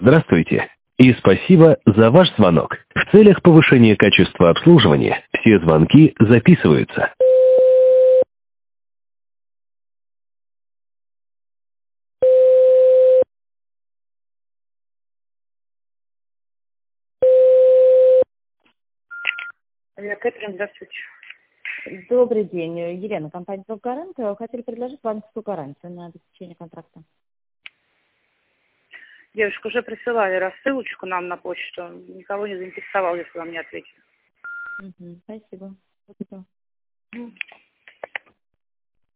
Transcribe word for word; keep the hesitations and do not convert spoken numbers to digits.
Здравствуйте и спасибо за ваш звонок. В целях повышения качества обслуживания все звонки записываются. Кэтрин, здравствуйте. Добрый день, Елена, компания «Толгарант». Хотели предложить банковскую гарантию на обеспечение контракта. Девушка, уже присылали рассылочку нам на почту. Никого не заинтересовал, если вам не ответили. Угу, спасибо. Спасибо.